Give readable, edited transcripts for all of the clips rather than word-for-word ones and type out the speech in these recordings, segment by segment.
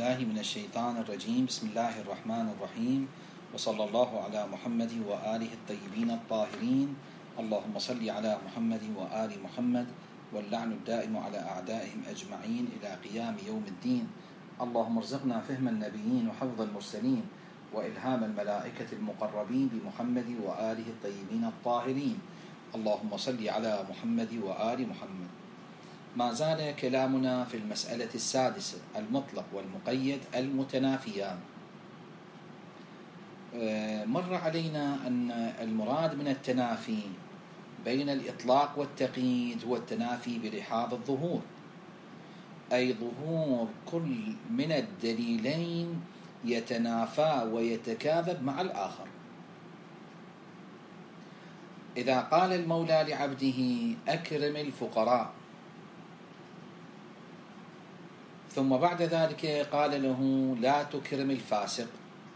بالله من الشيطان الرجيم. بسم الله الرحمن الرحيم، وصلى الله على محمد وآله الطيبين الطاهرين. اللهم صل على محمد وآل محمد، واللعن الدائم على أعدائهم أجمعين إلى قيام يوم الدين. اللهم ارزقنا فهم النبيين وحفظ المرسلين وإلهام الملائكة المقربين بمحمد وآله الطيبين الطاهرين. اللهم صل على محمد وآل محمد. ما زال كلامنا في المسألة السادسة، المطلق والمقيد المتنافيان. مر علينا أن المراد من التنافي بين الإطلاق والتقييد هو التنافي بلحاظ الظهور، أي ظهور كل من الدليلين يتنافى ويتكاذب مع الآخر. إذا قال المولى لعبده أكرم الفقراء، ثم بعد ذلك قال له لا تكرم الفاسق،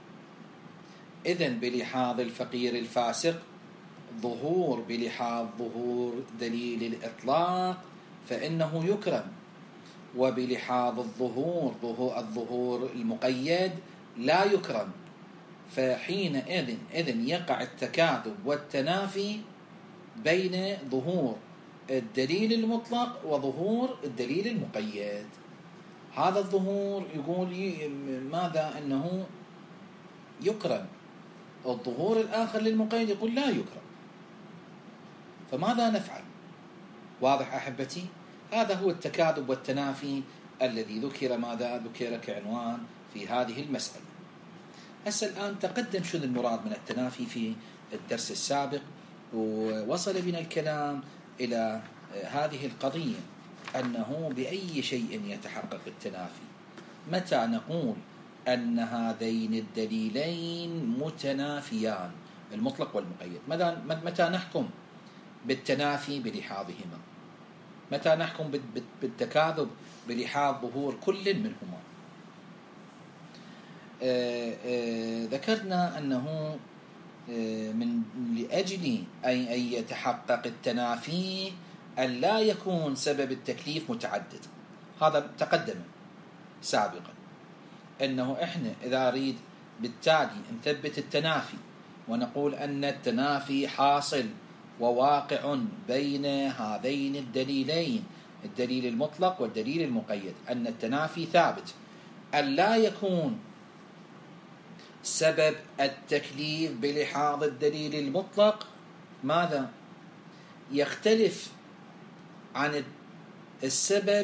إذن بلحاظ الفقير الفاسق ظهور بلحاظ ظهور دليل الإطلاق فإنه يكرم، وبلحاظ الظهور المقيد لا يكرم. فحينئذ يقع التكاذب والتنافي بين ظهور الدليل المطلق وظهور الدليل المقيد. هذا الظهور يقول ماذا؟ أنه يكرم، الظهور الآخر للمقيد يقول لا يكرم. فماذا نفعل؟ واضح أحبتي؟ هذا هو التكاذب والتنافي الذي ذكر كعنوان في هذه المسألة. هسه الآن تقدم شنو المراد من التنافي في الدرس السابق، ووصل بنا الكلام إلى هذه القضية، أنه بأي شيء يتحقق التنافي؟ متى نقول أن هذين الدليلين متنافيان، المطلق والمقيد؟ متى نحكم بالتنافي بلحاظهما؟ متى نحكم بالتكاذب بلحاظ ظهور كل منهما؟ ذكرنا أنه من لأجل أن يتحقق التنافي أن لا يكون سبب التكليف متعدد. هذا تقدم سابقا، أنه إحنا إذا نريد بالتالي نثبت التنافي ونقول أن التنافي حاصل وواقع بين هذين الدليلين، الدليل المطلق والدليل المقيد، أن التنافي ثابت، أن لا يكون سبب التكليف بلحاظ الدليل المطلق ماذا؟ يختلف عن السبب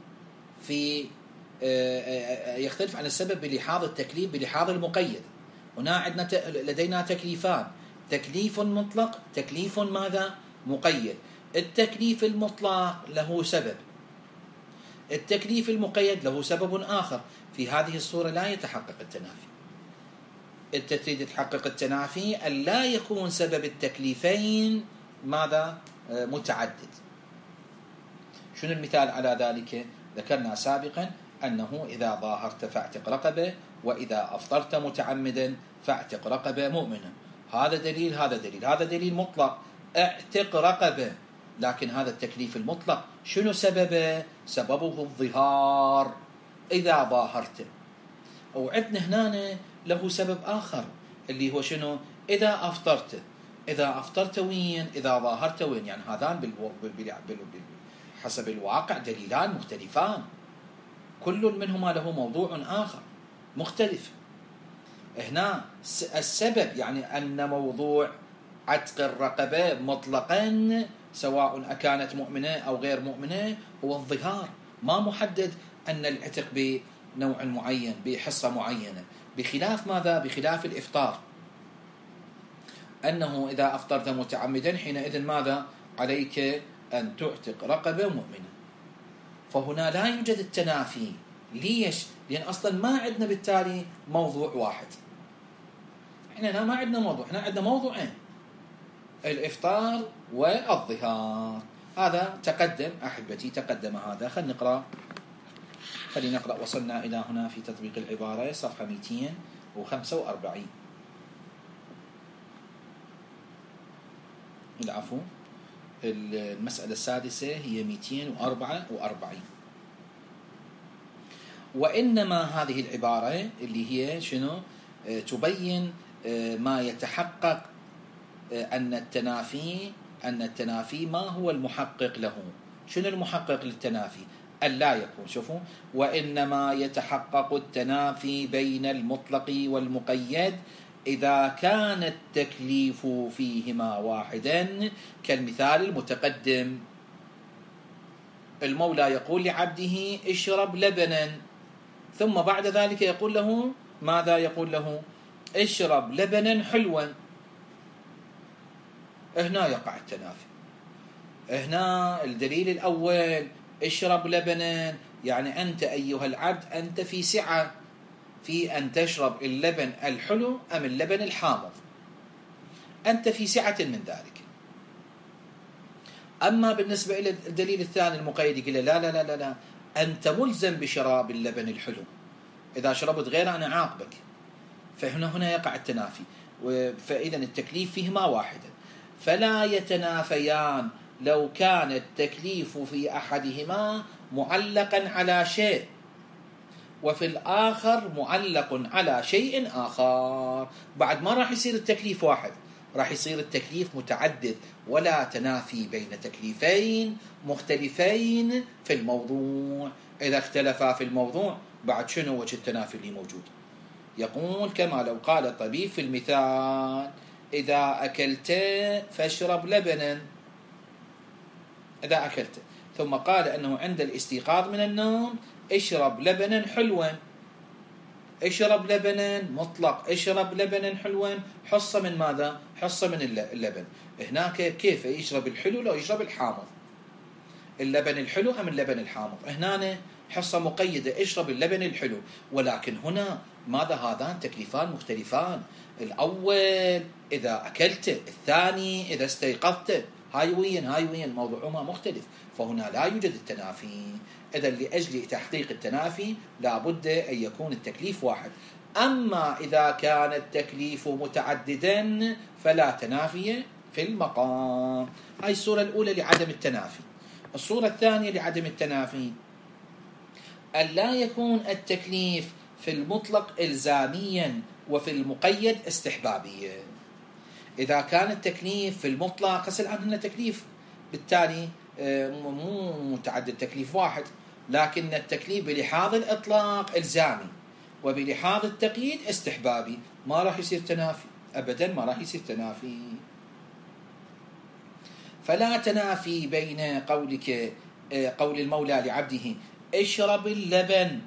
يختلف عن السبب بلحاظ التكليف بلحاظ المقيد. هنا لدينا تكليفان، تكليف مطلق، تكليف ماذا؟ مقيد. التكليف المطلق له سبب، التكليف المقيد له سبب آخر. في هذه الصورة لا يتحقق التنافي. أنت تريد تحقق التنافي أن لا يكون سبب التكليفين ماذا؟ متعدد. شنو المثال على ذلك؟ ذكرنا سابقا أنه إذا ظاهرت فاعتق رقبة، وإذا أفطرت متعمدا فاعتق رقبة مؤمنة. هذا دليل، هذا دليل مطلق، اعتق رقبة. لكن هذا التكليف المطلق شنو سببه؟ سببه الظهار إذا ظاهرت. وعندنا هنا له سبب آخر اللي هو شنو؟ إذا أفطرت وين؟ إذا ظاهرت وين؟ يعني هذان حسب الواقع دليلان مختلفان، كل منهما له موضوع آخر مختلف. هنا السبب يعني أن موضوع عتق الرقبة مطلقا سواء أكانت مؤمنة أو غير مؤمنة هو الظهار، ما محدد أن العتق بنوع معين بحصة معينة، بخلاف ماذا؟ بخلاف الإفطار، أنه إذا أفطرت متعمدا حينئذ ماذا؟ عليك أن تعتق رقبة مؤمنة. فهنا لا يوجد التنافي. ليش؟ لأن أصلا ما عندنا بالتالي موضوع واحد. إحنا ما عندنا موضوع، إحنا عندنا موضوعين، الإفطار والظهار. هذا تقدم أحبتي، تقدم هذا. خلينا نقرأ. وصلنا إلى هنا في تطبيق العبارة صفحة 245. العفو، المسألة السادسة هي 244. وإنما هذه العبارة اللي هي شنو؟ تبين ما يتحقق أن التنافي ما هو المحقق له. شنو المحقق للتنافي؟ ألا يكون، شوفوا، وإنما يتحقق التنافي بين المطلق والمقيد إذا كان التكليف فيهما واحدا كالمثال المتقدم. المولى يقول لعبده اشرب لبنا، ثم بعد ذلك يقول له ماذا؟ يقول له اشرب لبنا حلوا. هنا يقع التنافي. هنا الدليل الأول اشرب لبنا، يعني أنت أيها العبد أنت في سعة في أن تشرب اللبن الحلو أم اللبن الحامض، أنت في سعة من ذلك. أما بالنسبة إلى الدليل الثاني المقيد يقول لا لا لا لا لا، أنت ملزم بشراب اللبن الحلو، إذا شربت غيره أنا عاقبك. فهنا يقع التنافي. فإذا التكليف فيهما واحدا، فلا يتنافيان لو كان التكليف في أحدهما معلقا على شيء وفي الآخر معلق على شيء آخر. بعد ما راح يصير التكليف واحد، راح يصير التكليف متعدد، ولا تنافي بين تكليفين مختلفين في الموضوع. إذا اختلفا في الموضوع بعد شنو وجه التنافي اللي موجود؟ يقول كما لو قال الطبيب في المثال إذا أكلت فاشرب لبنا، إذا أكلت، ثم قال أنه عند الاستيقاظ من النوم اشرب لبنا حلوا، اشرب لبنا مطلق، اشرب لبنا حلوا، حصة من ماذا؟ حصة من اللبن. هناك كيف يشرب الحلو لو يشرب الحامض؟ اللبن الحلو أم اللبن الحامض؟ هنا حصة مقيدة اشرب اللبن الحلو، ولكن هنا ماذا؟ هذان تكليفان مختلفان. الأول إذا أكلت، الثاني إذا استيقظت، هاي وين موضوعهما مختلف، فهنا لا يوجد التنافي. إذا لأجل تحقيق التنافي لابد أن يكون التكليف واحد. أما إذا كان التكليف متعددا فلا تنافي في المقام. هاي الصورة الأولى لعدم التنافي. الصورة الثانية لعدم التنافي أن لا يكون التكليف في المطلق إلزاميا وفي المقيد استحبابيا. إذا كان التكليف في المطلق قصد عنه تكليف بالتالي مو متعدد، تكليف واحد، لكن التكليف بلحاظ الإطلاق إلزامي وبلحاظ التقييد استحبابي، ما راح يصير تنافي أبدا، ما راح يصير تنافي. فلا تنافي بين قول المولى لعبده اشرب اللبن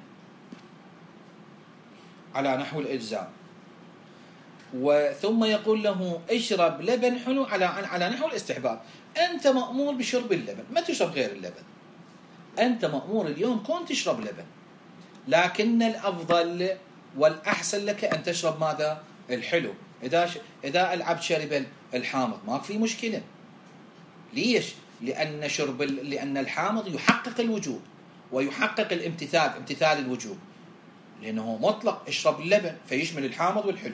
على نحو الإلزام، وثم يقول له اشرب لبن حلو على نحو الاستحباب. أنت مأمور بشرب اللبن، ما تشرب غير اللبن. أنت مأمور اليوم كون تشرب لبن، لكن الأفضل والأحسن لك أن تشرب ماذا؟ الحلو. إذا العبد شرب الحامض ما في مشكلة. ليش؟ لأن الحامض يحقق الوجوب ويحقق امتثال الوجوب، لأنه مطلق اشرب اللبن فيشمل الحامض والحلو.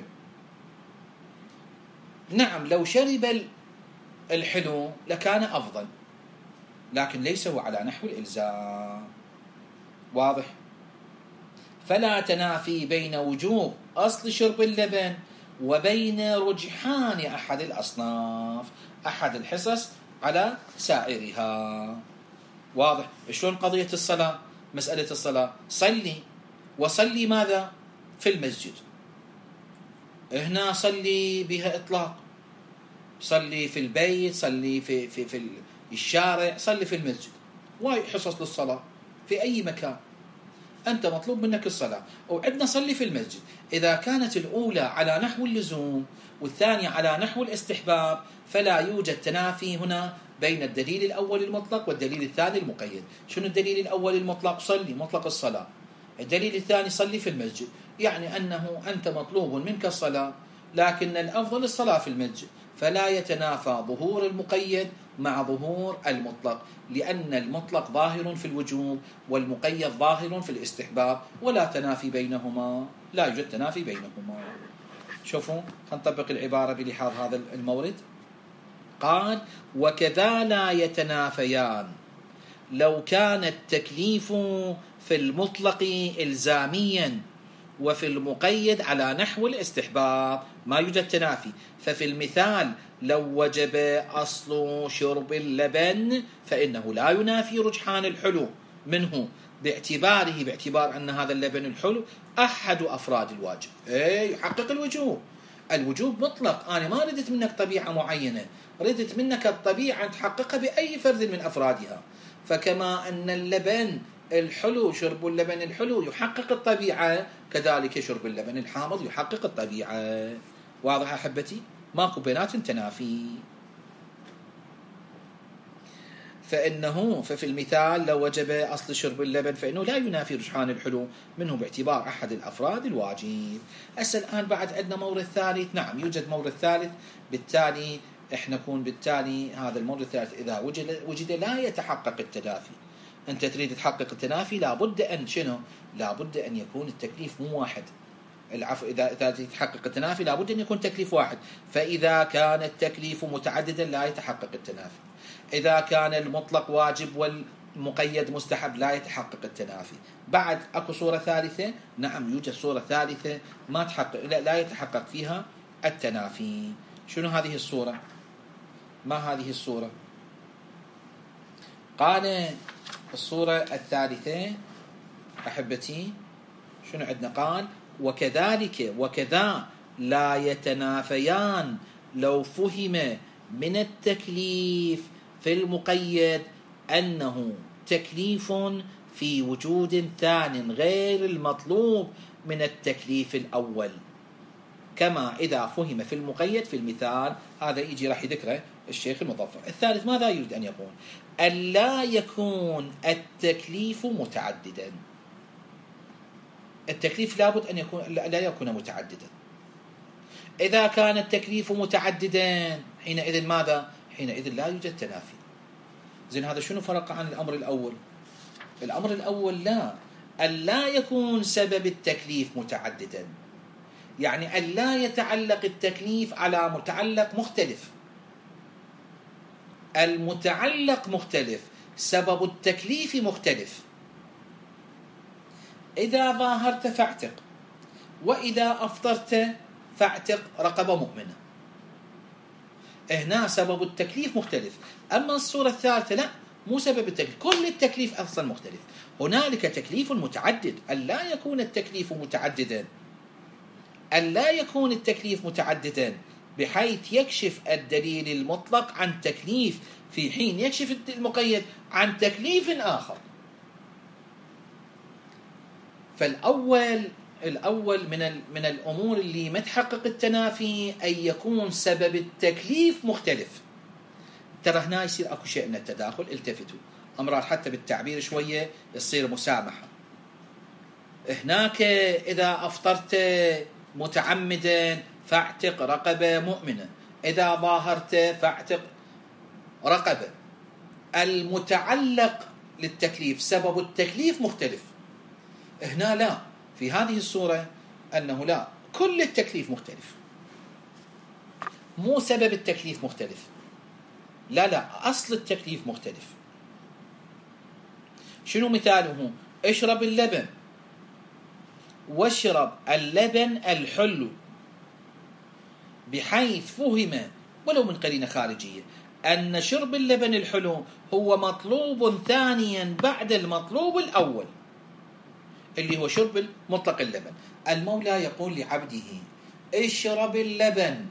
نعم لو شرب الحلو لكان أفضل، لكن ليس هو على نحو الإلزام. واضح؟ فلا تنافي بين وجوب أصل شرب اللبن وبين رجحان أحد الأصناف، أحد الحصص على سائرها. واضح؟ شلون قضية الصلاة؟ مسألة الصلاة صلي، وصلي ماذا؟ في المسجد. هنا صلي بها إطلاق، صلي في البيت، صلي في الشارع، صلي في المسجد. واي حصص للصلاة في أي مكان أنت مطلوب منك الصلاة. وعندنا صلي في المسجد. إذا كانت الأولى على نحو اللزوم والثانية على نحو الاستحباب فلا يوجد تنافي هنا بين الدليل الأول المطلق والدليل الثاني المقيد. شنو الدليل الأول المطلق؟ صلي مطلق الصلاة. الدليل الثاني صلي في المسجد، يعني أنه أنت مطلوب منك الصلاة لكن الأفضل الصلاة في المسجد. فلا يتنافى ظهور المقيد مع ظهور المطلق، لأن المطلق ظاهر في الوجوب والمقيد ظاهر في الاستحباب، ولا تنافي بينهما، لا يوجد تنافي بينهما. شوفوا نطبق العبارة بلحاظ هذا المورد. قال وكذا لا يتنافيان لو كان التكليف في المطلق إلزاميا وفي المقيد على نحو الاستحباب، ما يوجد تنافي. ففي المثال لو وجب أصل شرب اللبن فإنه لا ينافي رجحان الحلو منه باعتبار أن هذا اللبن الحلو أحد أفراد الواجب. يحقق الوجوب. الوجوب مطلق، أنا ما ردت منك طبيعة معينة، ردت منك الطبيعة تحققها بأي فرد من أفرادها. فكما أن اللبن الحلو، شرب اللبن الحلو يحقق الطبيعة، كذلك شرب اللبن الحامض يحقق الطبيعة. واضح أحبتي؟ ماكو بينات تنافي. ففي المثال لو وجب أصل شرب اللبن فإنه لا ينافي رجحان الحلو منه باعتبار أحد الأفراد الواجب. الآن بعد عندنا مورد ثالث. نعم يوجد مورد ثالث، بالتالي احنا نكون بالتالي هذا المورد الثالث إذا وجد لا يتحقق التنافي. أنت تريد تحقق التنافي لابد أن شنو؟ لابد أن يكون التكليف مو واحد. العفو، إذا تحقق التنافي لابد أن يكون تكليف واحد. فإذا كان التكليف متعددا لا يتحقق التنافي. إذا كان المطلق واجب والمقيد مستحب لا يتحقق التنافي. بعد أكو صورة ثالثة. نعم يوجد صورة ثالثة ما تحقق، لا يتحقق فيها التنافي. شنو هذه الصورة؟ ما هذه الصورة؟ قال الصورة الثالثة أحبتي شنو عندنا؟ قال وكذا لا يتنافيان لو فهم من التكليف في المقيد أنه تكليف في وجود ثان غير المطلوب من التكليف الأول، كما إذا فهم في المقيد في المثال هذا يجي راح يذكره الشيخ المظفر. الثالث ماذا يريد أن يقول؟ ألا يكون التكليف متعددا. التكليف لابد أن يكون لا يكون متعددا. إذا كان التكليف متعددا حينئذ ماذا؟ حينئذ لا يوجد تنافي. زين هذا شنو فرق عن الأمر الأول؟ الأمر الأول ألا يكون سبب التكليف متعددا، يعني ألا يتعلق التكليف على متعلق مختلف. المتعلق مختلف، سبب التكليف مختلف. إذا ظاهرت فاعتق، وإذا أفطرت فاعتق رقبة مؤمنة. هنا سبب التكليف مختلف. أما الصورة الثالثة لا، مو سبب التكليف، كل التكليف أصلا مختلف. هنالك تكليف متعدد، ألا يكون التكليف متعددا، ألا يكون التكليف متعددا بحيث يكشف الدليل المطلق عن تكليف في حين يكشف المقيد عن تكليف آخر. فالأول من الأمور اللي ما تحقق التنافي أن يكون سبب التكليف مختلف. ترى هنا يصير أكو شيء من التداخل. التفتوا أمرار حتى بالتعبير شوية يصير مسامحة. هناك إذا أفطرت متعمدا فاعتق رقبة مؤمنة، إذا ظاهرت فاعتق رقبة. المتعلق للتكليف سبب التكليف مختلف. هنا لا، في هذه الصورة أنه لا، كل التكليف مختلف، مو سبب التكليف مختلف. لا أصل التكليف مختلف. شنو مثاله؟ اشرب اللبن، واشرب اللبن الحلو، بحيث فهم ولو من قرينة خارجية أن شرب اللبن الحلو هو مطلوب ثانيا بعد المطلوب الأول اللي هو شرب مطلق اللبن. المولى يقول لعبده اشرب اللبن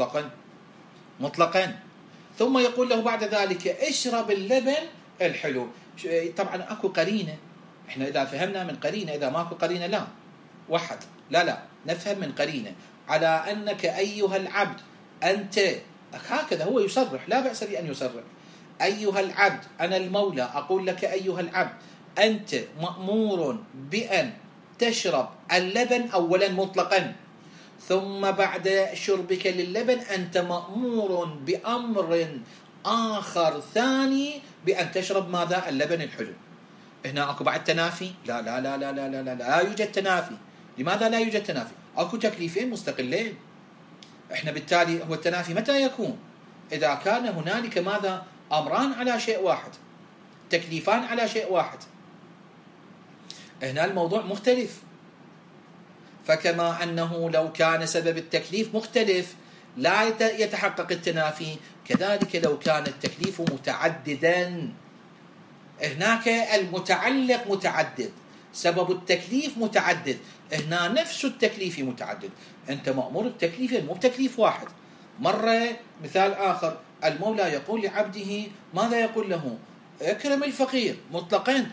مطلقا، ثم يقول له بعد ذلك اشرب اللبن الحلو. طبعا أكو قرينة، احنا إذا فهمنا من قرينة، إذا ماكو قرينة لا وحد، لا نفهم من قرينة على أنك أيها العبد أنت، هكذا هو يصرح، لا بأس بأن يصرح. أيها العبد، أنا المولى أقول لك أيها العبد أنت مأمور بأن تشرب اللبن أولا مطلقا، ثم بعد شربك للبن أنت مأمور بأمر آخر ثاني بأن تشرب ماذا؟ اللبن الحلو. هنا أكو بعد تنافي؟ لا لا لا لا لا لا لا, لا يوجد تنافي. لماذا لا يوجد تنافي؟ أكو تكليفين مستقلين. إحنا بالتالي هو التنافي متى يكون؟ إذا كان هنالك ماذا؟ أمران على شيء واحد، تكليفان على شيء واحد. هنا الموضوع مختلف. فكما أنه لو كان سبب التكليف مختلف لا يتحقق التنافي، كذلك لو كان التكليف متعددا، هناك المتعلق متعدد، سبب التكليف متعدد، هنا نفس التكليف متعدد. أنت مأمور بتكليفين مو بتكليف واحد. مرة مثال آخر، المولى يقول لعبده ماذا يقول له؟ اكرم الفقير مطلقين،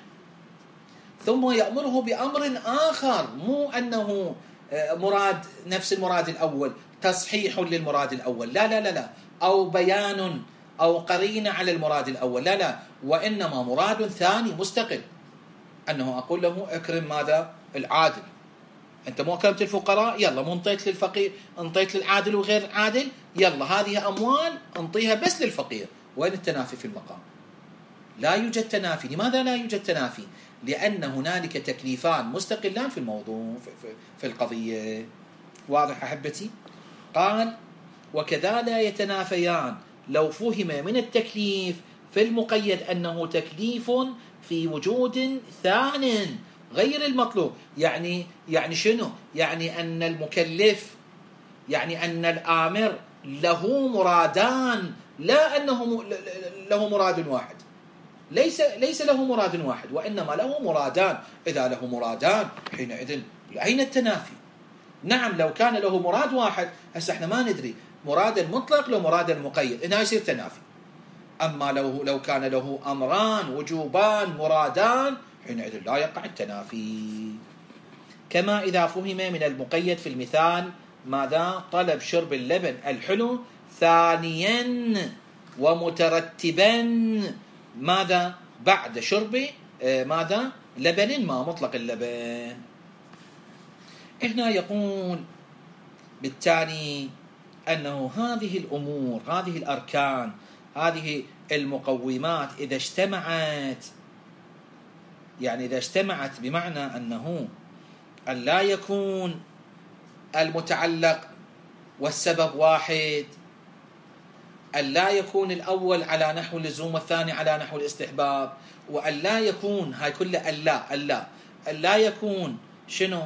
ثم يأمره بأمر آخر، مو أنه مراد نفس المراد الأول، تصحيح للمراد الأول، لا لا لا لا، أو بيان أو قرينة على المراد الأول، لا لا، وإنما مراد ثاني مستقل، أنه أقول له اكرم ماذا؟ العادل. أنت مو أكرمت الفقراء، يلا مو انطيت للفقير، انطيت للعادل وغير العادل، يلا هذه أموال انطيها بس للفقير. وين التنافي في المقام؟ لا يوجد تنافي. لماذا لا يوجد تنافي؟ لأن هنالك تكليفان مستقلان في الموضوع في القضية. واضح أحبتي؟ قال وكذا لا يتنافيان لو فهم من التكليف في المقيد أنه تكليف في وجود ثان غير المطلوب. يعني شنو؟ يعني أن المكلف، يعني أن الآمر له مرادان، لا أنه له مراد واحد. ليس له مراد واحد، وإنما له مرادان. إذا له مرادان حينئذ أين التنافي؟ نعم لو كان له مراد واحد، هسه احنا ما ندري مراد المطلق لو مراد المقيد، هنا يصير تنافي. أما لو كان له أمران وجوبان مرادان، حينئذ لا يقع التنافي. كما إذا فهم من المقيد في المثال ماذا؟ طلب شرب اللبن الحلو ثانيا ومترتبا ماذا؟ بعد شرب ماذا؟ لبن ما مطلق اللبن. هنا يقول بالتالي أنه هذه الأمور، هذه الأركان، هذه المقومات إذا اجتمعت، يعني إذا اجتمعت بمعنى أنه أن لا يكون المتعلق والسبب واحد، أن لا يكون الأول على نحو اللزوم والثاني على نحو الاستحباب، وأن لا يكون هاي كلها أن لا يكون شنو؟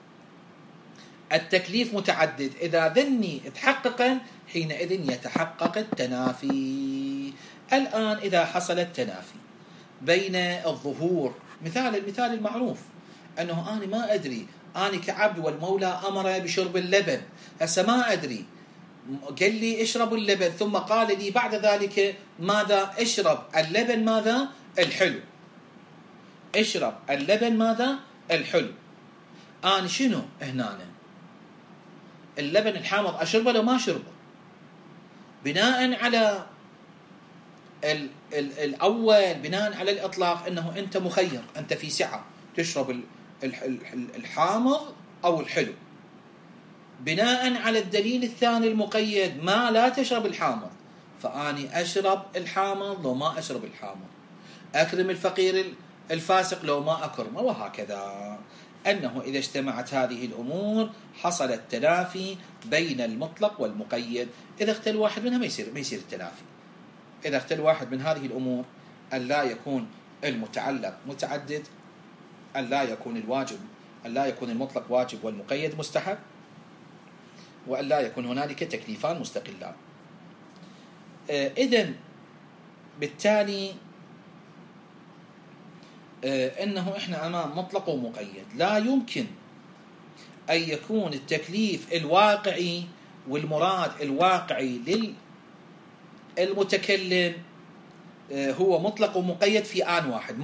التكليف متعدد. إذا ذني تحققا حينئذ يتحقق التنافي. الآن إذا حصل التنافي بين الظهور، المثال المعروف أنه أنا ما أدري، أنا كعبد والمولى أمر بشرب اللبن، هسه ما أدري، قال لي اشرب اللبن، ثم قال لي بعد ذلك ماذا؟ اشرب اللبن ماذا؟ الحلو. اشرب اللبن ماذا؟ الحلو. أنا شنو هنا؟ اللبن الحامض أشربه لو ما أشربه؟ بناء على الأول، بناء على الإطلاق أنه أنت مخير، أنت في سعة تشرب الحامض أو الحلو. بناء على الدليل الثاني المقيد ما لا تشرب الحامض، فأني أشرب الحامض لو ما أشرب الحامض، أكرم الفقير الفاسق لو ما أكرمه، وهكذا. أنه إذا اجتمعت هذه الأمور حصل التنافي بين المطلق والمقيد. إذا اختل واحد منها ما يصير التنافي. إذا اختل واحد من هذه الأمور، أن لا يكون المتعلق متعدد، أن لا يكون المطلق واجب والمقيد مستحب، وأن لا يكون هنالك تكليفان مستقلان. إذن بالتالي أنه إحنا أمام مطلق ومقيد. لا يمكن أن يكون التكليف الواقعي والمراد الواقعي للمتكلم هو مطلق ومقيد في آن واحد.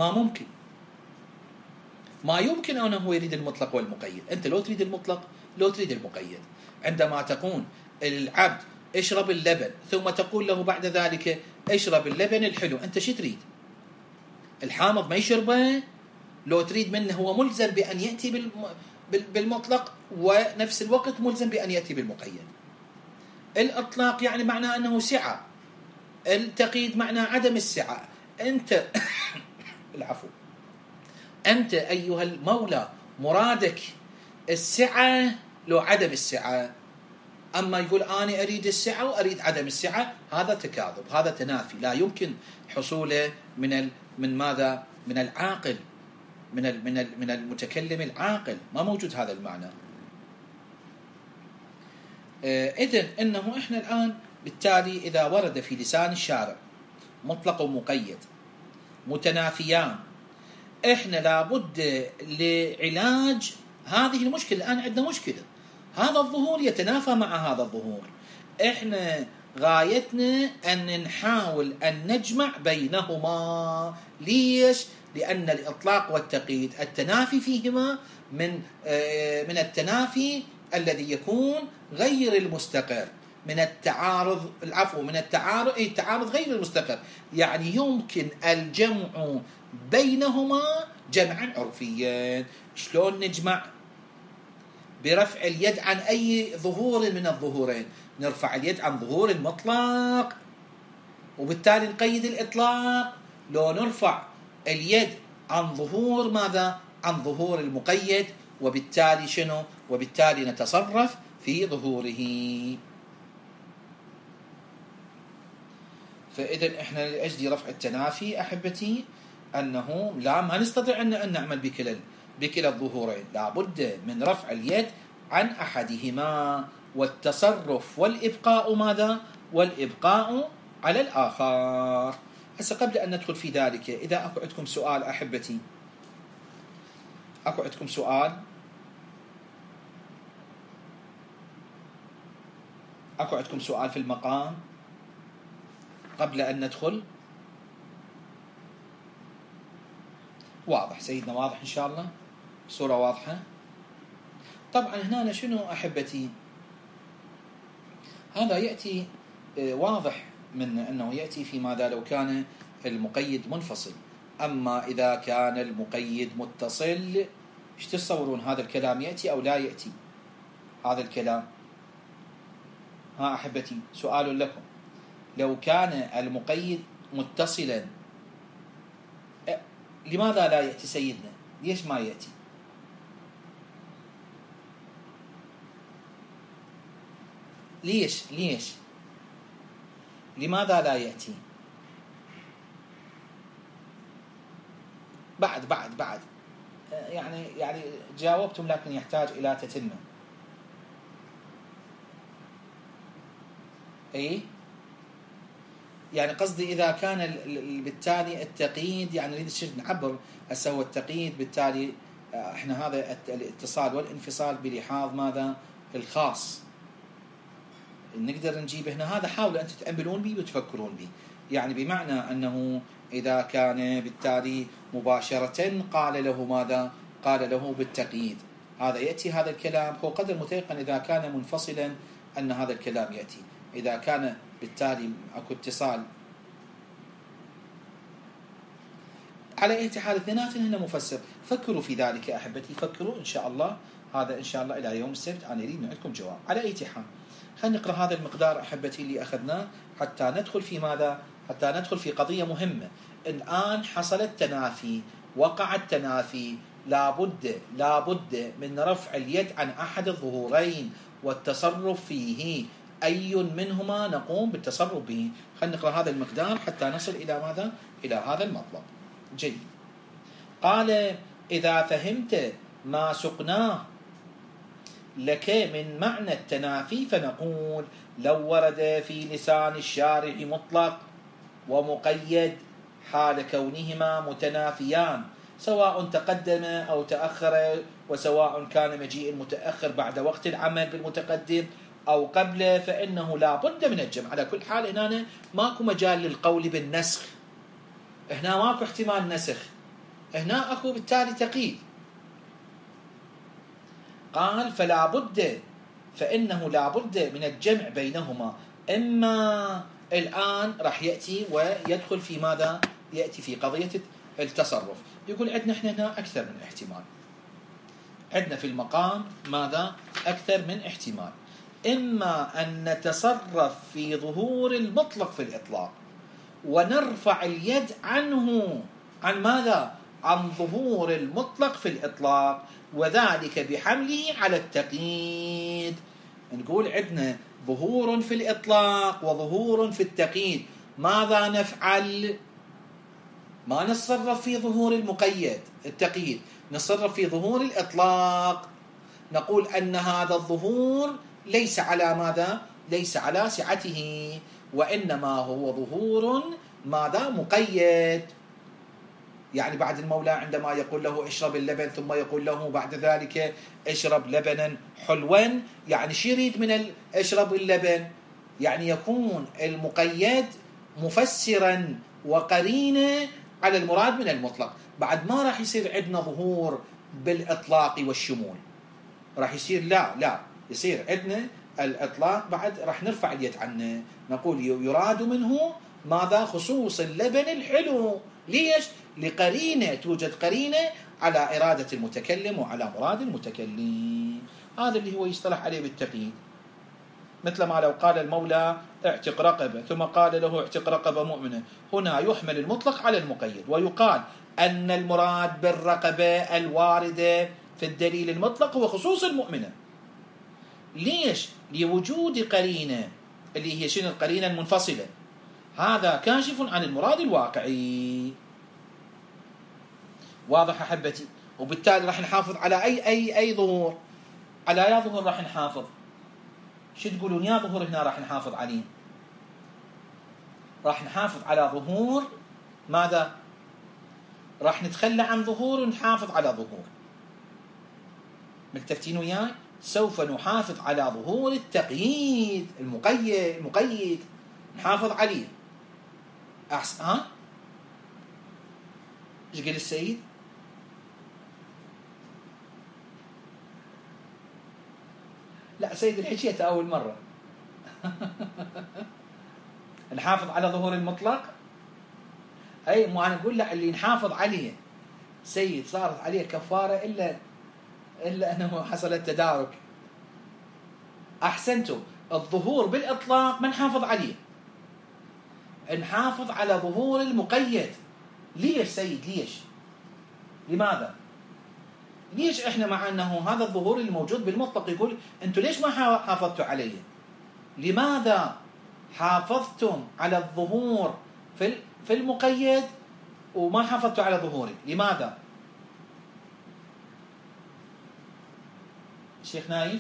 ما يمكن أنه يريد المطلق والمقيد. أنت لو تريد المطلق لو تريد المقيد. عندما تقول العبد اشرب اللبن ثم تقول له بعد ذلك اشرب اللبن الحلو، أنت شو تريد؟ الحامض ما يشربه؟ لو تريد منه هو ملزم بأن يأتي بالمطلق، ونفس الوقت ملزم بأن يأتي بالمقيد. الإطلاق يعني معناه أنه سعة، التقييد معناه عدم السعة. أنت العفو، أنت أيها المولى مرادك السعة لو عدم السعة. أما يقول أنا أريد السعة وأريد عدم السعة، هذا تكاذب، هذا تنافي، لا يمكن حصوله من ماذا؟ من العاقل، من المتكلم العاقل، ما موجود هذا المعنى. إذن إنه إحنا الآن بالتالي إذا ورد في لسان الشارع مطلق ومقيد متنافيان، إحنا لابد لعلاج هذه المشكلة. الآن عندنا مشكلة، هذا الظهور يتنافى مع هذا الظهور، إحنا غايتنا أن نحاول أن نجمع بينهما. ليش؟ لأن الإطلاق والتقييد التنافي فيهما من التنافي الذي يكون غير المستقر، من التعارض، العفو، من التعارض غير المستقر، يعني يمكن الجمع بينهما جمعا عرفيا. شلون نجمع؟ برفع اليد عن أي ظهور من الظهورين، نرفع اليد عن ظهور المطلق وبالتالي نقيد الإطلاق، لو نرفع اليد عن ظهور ماذا؟ عن ظهور المقيد، وبالتالي شنو؟ وبالتالي نتصرف في ظهوره. فإذا إحنا لأجل رفع التنافي أحبتي أنه ما نستطيع أن نعمل بكلا الظهورين، لابد من رفع اليد عن أحدهما والتصرف والإبقاء ماذا؟ والإبقاء على الآخر. هسه قبل أن ندخل في ذلك، إذا أكو عندكم سؤال أحبتي، أكو عندكم سؤال؟ أكو عندكم سؤال في المقام قبل أن ندخل؟ واضح سيدنا، واضح إن شاء الله، صورة واضحة. طبعا هنا شنو أحبتي؟ هذا يأتي واضح من أنه يأتي في ماذا لو كان المقيد منفصل. أما إذا كان المقيد متصل، ايش تتصورون؟ هذا الكلام يأتي أو لا يأتي هذا الكلام؟ ها أحبتي، سؤال لكم، لو كان المقيد متصلا لماذا لا يأتي سيدنا؟ ليش ما يأتي؟ ليش لماذا لا يأتي؟ بعد يعني جاوبتم، لكن يحتاج إلى تتمة. أي يعني قصدي إذا كان بالتالي التقييد، يعني نريد نعبر هسه هو التقييد، بالتالي احنا هذا الاتصال والانفصال بلحاظ ماذا؟ الخاص، نقدر نجيب هنا. هذا حاولوا أن تتأملون به وتفكرون به، يعني بمعنى أنه إذا كان بالتالي مباشرة قال له ماذا؟ قال له بالتقييد، هذا يأتي هذا الكلام. هو قدر متيقن إذا كان منفصلا أن هذا الكلام يأتي. إذا كان بالتالي أكو اتصال، على أي حال اثنيناتهم هنا مفسر. فكروا في ذلك أحبتي، فكروا إن شاء الله. هذا إن شاء الله إلى يوم السبت أنا أريد عندكم جواب. على أي حال خلينا نقرأ هذا المقدار أحبتي اللي أخذناه حتى ندخل في ماذا؟ حتى ندخل في قضية مهمة. الآن حصل التنافي، وقع التنافي، لابد من رفع اليد عن أحد الظهورين والتصرف فيه، أي منهما نقوم بالتصرف به. خلينا نقرأ هذا المقدار حتى نصل إلى ماذا؟ إلى هذا المطلب. جيد. قال: إذا فهمت ما سقناه لك من معنى التنافي فنقول: لو ورد في لسان الشارع مطلق ومقيد حال كونهما متنافيان، سواء تقدم أو تأخر، وسواء كان مجيء المتأخر بعد وقت العمل بالمتقدم أو قبله، فإنه لا بد من الجمع. على كل حال هنا ماكو مجال للقول بالنسخ، هنا ماكو احتمال نسخ، هنا أكو بالتالي تقييد. قال: فإنه لا بد من الجمع بينهما. إما الآن راح يأتي ويدخل في ماذا؟ يأتي في قضية التصرف. يقول عندنا احنا هنا أكثر من احتمال، عندنا في المقام ماذا؟ أكثر من احتمال. إما أن نتصرف في ظهور المطلق في الإطلاق ونرفع اليد عنه، عن ماذا؟ عن ظهور المطلق في الإطلاق، وذلك بحمله على التقييد. نقول عندنا ظهور في الإطلاق وظهور في التقييد، ماذا نفعل؟ ما نتصرف في ظهور المقيد التقييد، نتصرف في ظهور الإطلاق. نقول أن هذا الظهور ليس على ماذا؟ ليس على سعته، وإنما هو ظهور ماذا؟ مقيد. يعني بعد المولى عندما يقول له اشرب اللبن ثم يقول له بعد ذلك اشرب لبنا حلوا، يعني شو يريد من اشرب اللبن؟ يعني يكون المقيد مفسرا وقرينة على المراد من المطلق. بعد ما راح يصير عندنا ظهور بالإطلاق والشمول، راح يصير لا يصير عندنا الإطلاق، بعد راح نرفع اليد عنه، نقول يراد منه ماذا؟ خصوص اللبن الحلو. ليش؟ لقرينة، توجد قرينة على إرادة المتكلم وعلى مراد المتكلم. هذا اللي هو يصطلح عليه بالتقييد. مثل ما لو قال المولى اعتق رقبة ثم قال له اعتق رقبة مؤمنة، هنا يحمل المطلق على المقيد، ويقال أن المراد بالرقبة الواردة في الدليل المطلق هو خصوص المؤمنة. ليش؟ لوجود قرينة اللي هي شنو؟ القرينة المنفصلة، هذا كاشف عن المراد الواقعي. واضح أحبتي؟ وبالتالي راح نحافظ على أي ظهور، على يا ظهور راح نحافظ. شو تقولون يا ظهور هنا راح نحافظ عليه؟ راح نحافظ على ظهور ماذا؟ راح نتخلى عن ظهور ونحافظ على ظهور. ملتفتين وياي؟ سوف نحافظ على ظهور التقييد المقيد نحافظ عليه. أحسن. ايش قال السيد؟ لا سيد الحكيت أول مرة. نحافظ على ظهور المطلق، أي مو أنا أقول لا اللي نحافظ عليه سيد صارت عليه كفارة إلا أنه حصل التدارك. أحسنتم. الظهور بالإطلاق ما نحافظ عليه، نحافظ على ظهور المقيد. ليش سيد؟ ليش؟ لماذا؟ ليش إحنا مع أنه هذا الظهور الموجود بالمطلق يقول أنتم ليش ما حافظتوا عليه؟ لماذا حافظتم على الظهور في المقيد وما حافظتوا على ظهوره؟ لماذا؟ شيخ نايف؟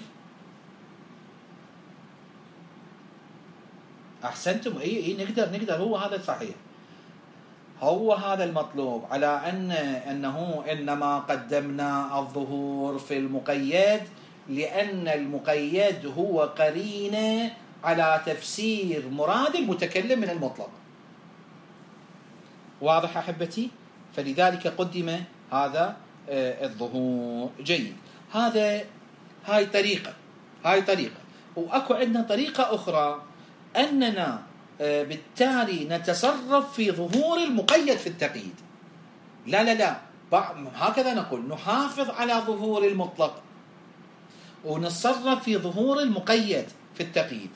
أحسنتم. إيه نقدر هو هذا صحيح، هو هذا المطلوب، على أنه إنما قدمنا الظهور في المقيد لأن المقيد هو قرينة على تفسير مراد المتكلم من المطلق. واضح أحبتي؟ فلذلك قدم هذا الظهور. جيد. هاي طريقة. وأكو عندنا طريقة أخرى، أننا بالتالي نتصرف في ظهور المقيد في التقييد. لا هكذا نقول نحافظ على ظهور المطلق ونتصرف في ظهور المقيد في التقييد،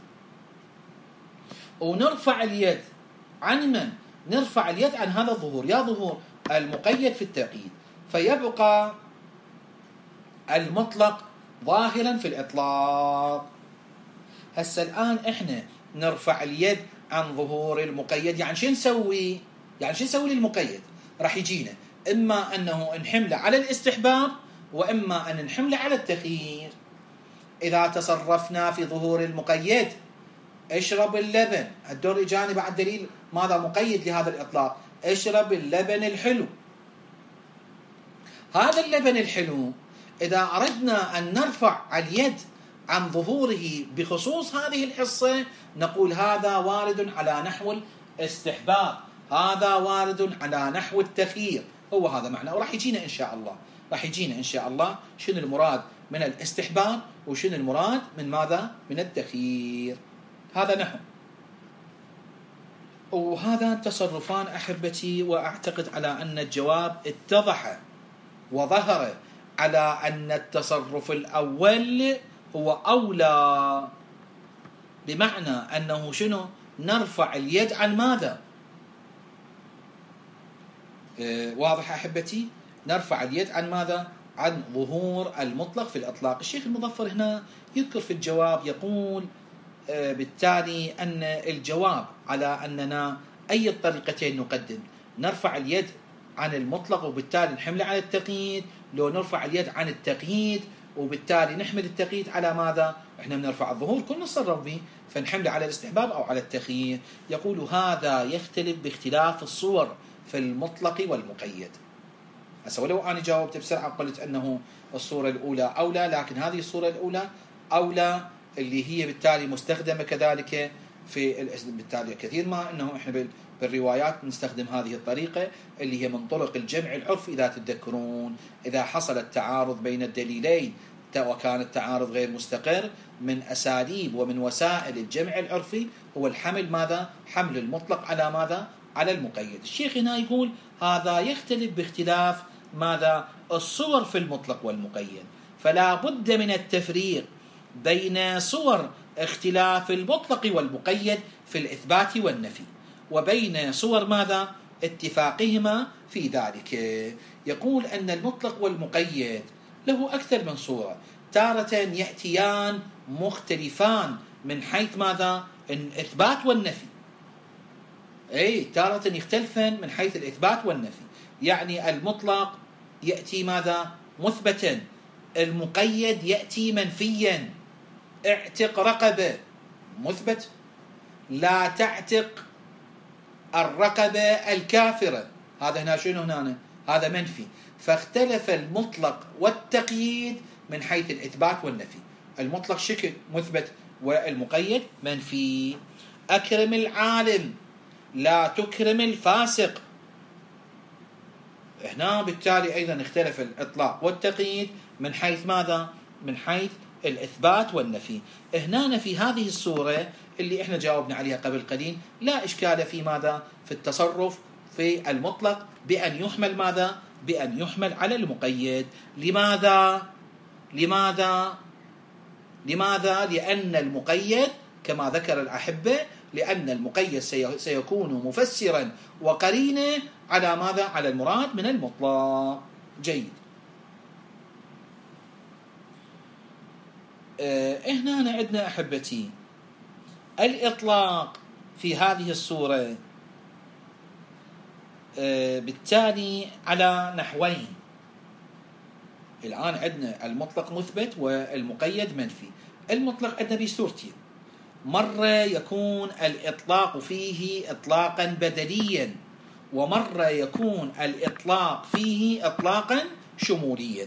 ونرفع اليد عن من؟ نرفع اليد عن هذا الظهور، يا ظهور المقيد في التقييد، فيبقى المطلق ظاهرا في الإطلاق. هسه الآن إحنا نرفع اليد عن ظهور المقيد، يعني شو نسوي؟ للمقيد راح يجينا إما أنه نحمله على الاستحباب وإما أن نحمله على التخيير. إذا تصرفنا في ظهور المقيد اشرب اللبن، الدور إجاني بعد دليل ماذا؟ مقيد لهذا الإطلاق، اشرب اللبن الحلو. هذا اللبن الحلو إذا أردنا أن نرفع اليد عن ظهوره بخصوص هذه الحصة نقول هذا وارد على نحو الاستحباب، هذا وارد على نحو التخيير. هو هذا معنى. وراح يجينا إن شاء الله شنو المراد من الاستحباب وشنو المراد من ماذا؟ من التخيير. هذا نحو. وهذا تصرفان أحبتي، وأعتقد على أن الجواب اتضح وظهر على أن التصرف الأول هو أولى، بمعنى أنه شنو؟ نرفع اليد عن ماذا؟ واضح أحبتي؟ نرفع اليد عن ماذا؟ عن ظهور المطلق في الإطلاق. الشيخ المظفر هنا يذكر في الجواب يقول بالتالي أن الجواب على أننا أي الطريقتين نقدم، نرفع اليد عن المطلق وبالتالي نحمله على التقييد، لو نرفع اليد عن التقييد وبالتالي نحمل التقييد على ماذا؟ احنا بنرفع الظهور كل نتصرف به، فنحمله على الاستحباب أو على التخيير. يقول هذا يختلف باختلاف الصور في المطلق والمقيد. هسه ولو أنا جاوبت بسرعة قلت أنه الصورة الأولى أولى، لكن هذه الصورة الأولى أولى اللي هي بالتالي مستخدمة كذلك بالتالي كثير ما أنه إحنا بالروايات نستخدم هذه الطريقة اللي هي من طرق الجمع العرفي. إذا تتذكرون إذا حصل التعارض بين الدليلين وكان التعارض غير مستقر، من أساليب ومن وسائل الجمع العرفي هو الحمل ماذا؟ حمل المطلق على ماذا؟ على المقيد. الشيخ هنا يقول هذا يختلف باختلاف ماذا؟ الصور في المطلق والمقيد، فلا بد من التفريق بين صور اختلاف المطلق والمقيد في الإثبات والنفي، وبين صور ماذا؟ اتفاقهما في ذلك. يقول أن المطلق والمقيد له أكثر من صورة، تارة يأتيان مختلفان من حيث ماذا؟ الإثبات والنفي. تارة يختلفان من حيث الإثبات والنفي، يعني المطلق يأتي ماذا؟ مثبتا، المقيد يأتي منفيا. اعتق رقبة مثبت، لا تعتق الرقبة الكافرة، هذا هنا شنو هنا؟ هذا منفي. فاختلف المطلق والتقييد من حيث الإثبات والنفي. المطلق شكل مثبت والمقيد منفي. أكرم العالم لا تكرم الفاسق، هنا بالتالي أيضا اختلف الإطلاق والتقييد من حيث ماذا؟ من حيث الإثبات والنفي. هنا في هذه الصورة اللي احنا جاوبنا عليها قبل قليل لا إشكال في ماذا؟ في التصرف في المطلق بأن يحمل ماذا؟ بأن يحمل على المقيد. لماذا؟ لأن المقيد كما ذكر الأحبة، لأن المقيد سيكون مفسرا وقرينا على ماذا؟ على المراد من المطلق. جيد. هنا عندنا أحبتي الإطلاق في هذه الصورة بالتالي على نحوين. الآن عندنا المطلق مثبت والمقيد منفي. المطلق عندنا بصورتين، مرة يكون الإطلاق فيه إطلاقا بدليا، ومرة يكون الإطلاق فيه إطلاقا شموليا.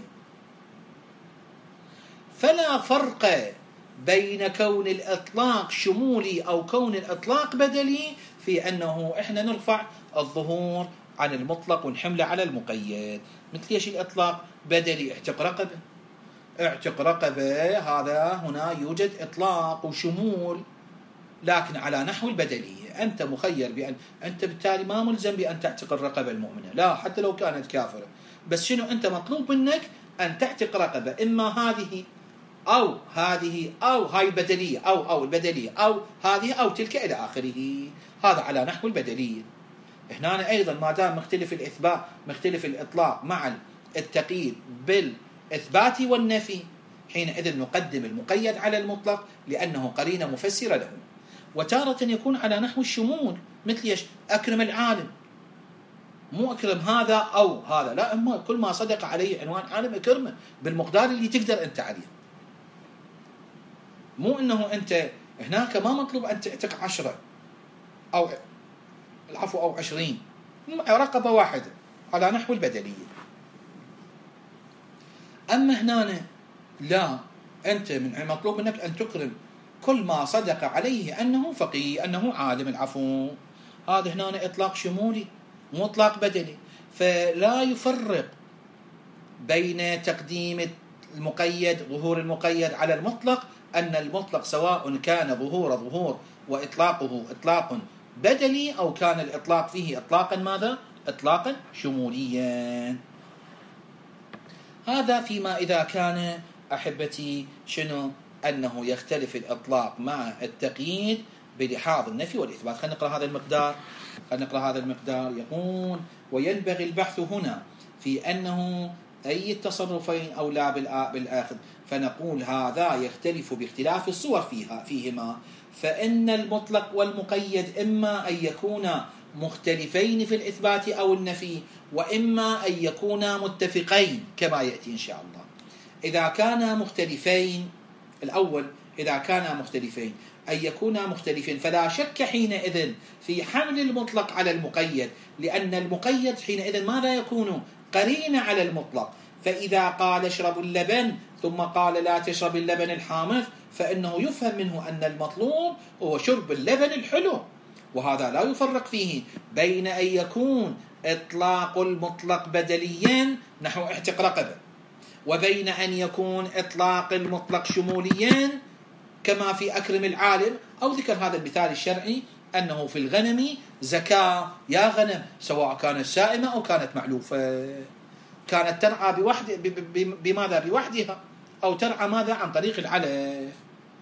فلا فرق بين كون الإطلاق شمولي أو كون الإطلاق بدلي في أنه إحنا نرفع الظهور عن المطلق ونحمله على المقيد. مثل ايش الإطلاق بدلي؟ اعتق رقبة، هذا هنا يوجد إطلاق وشمول لكن على نحو البدلية. أنت مخير بأن أنت بالتالي ما ملزم بأن تعتق الرقبة المؤمنة، لا حتى لو كانت كافرة، بس شنو أنت مطلوب منك؟ أن تعتق رقبة، إما هذه أو هذه أو هاي البدلية أو البدلية أو هذه أو تلك إلى آخره. هذا على نحو البدلية. هنا أيضا ما دام مختلف الإثبات مختلف الإطلاق مع التقييد بالإثبات والنفي، حينئذ نقدم المقيد على المطلق لأنه قرينة مفسرة له. وتارة يكون على نحو الشمول، مثل ايش؟ أكرم العالم، مو أكرم هذا أو هذا، لا، أما كل ما صدق عليه عنوان عالم أكرمه بالمقدار اللي تقدر أنت عليه. مو أنه أنت هناك ما مطلوب أن تعتق 10 أو العفو أو 20، رقبة واحدة على نحو البدلية. أما هنا لا، أنت من مطلوب منك أن تكرم كل ما صدق عليه أنه فقيه أنه عالم، العفو. هذا هنا إطلاق شمولي مو إطلاق بدلي. فلا يفرق بين تقديم المقيد ظهور المقيد على المطلق، أن المطلق سواء كان ظهور وإطلاقه إطلاق بدلي أو كان الإطلاق فيه إطلاقا ماذا؟ إطلاقا شموليا. هذا فيما إذا كان أحبتي شنو؟ أنه يختلف الإطلاق مع التقييد بلحاظ النفي والإثبات. خلينا نقرأ هذا المقدار. يقول وينبغي البحث هنا في أنه أي التصرفين أولى بالآخذ، فنقول هذا يختلف باختلاف الصور فيهما، فإن المطلق والمقيد إما أن يكون مختلفين في الإثبات أو النفي، وإما أن يكونا متفقين كما يأتي إن شاء الله. إذا كانا مختلفين، الأول إذا كانا مختلفين أن يكونا مختلفين، فلا شك حينئذ في حمل المطلق على المقيد، لأن المقيد حينئذ ماذا يكون؟ قرين على المطلق. فإذا قال اشرب اللبن ثم قال لا تشرب اللبن الحامض، فإنه يفهم منه أن المطلوب هو شرب اللبن الحلو، وهذا لا يفرق فيه بين أن يكون إطلاق المطلق بدليا نحو اعتق رقبة، وبين أن يكون إطلاق المطلق شموليا كما في أكرم العالم، أو ذكر هذا المثال الشرعي أنه في الغنم زكاة يا غنم، سواء كانت سائمة أو كانت معلوفة، كانت ترعى بماذا؟ بوحدها، أو ترعى ماذا؟ عن طريق العلف.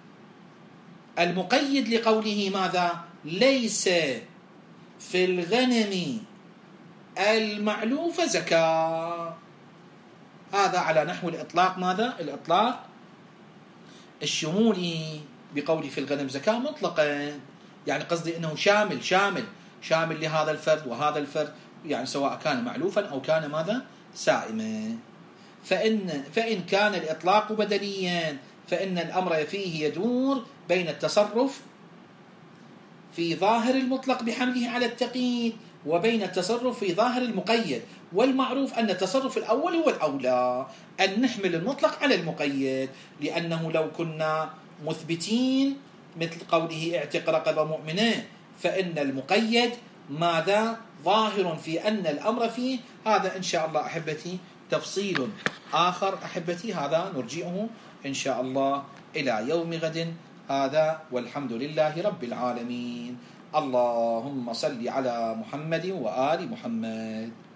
المقيد لقوله ماذا؟ ليس في الغنم المعلوفة زكاة، هذا على نحو الإطلاق ماذا؟ الإطلاق الشمولي، بقوله في الغنم زكاة مطلقا، يعني قصدي أنه شامل لهذا الفرد وهذا الفرد، يعني سواء كان معلوفا أو كان ماذا؟ سائما. فإن كان الإطلاق بدليا فإن الأمر فيه يدور بين التصرف في ظاهر المطلق بحمله على التقييد، وبين التصرف في ظاهر المقيد، والمعروف أن التصرف الأول هو الأولى، أن نحمل المطلق على المقيد، لأنه لو كنا مثبتين مثل قوله اعتق رقبة مؤمنة، فإن المقيد ماذا؟ ظاهر في أن الأمر فيه. هذا إن شاء الله أحبتي تفصيل آخر أحبتي، هذا نرجئه إن شاء الله إلى يوم غد. هذا والحمد لله رب العالمين. اللهم صل على محمد وآل محمد.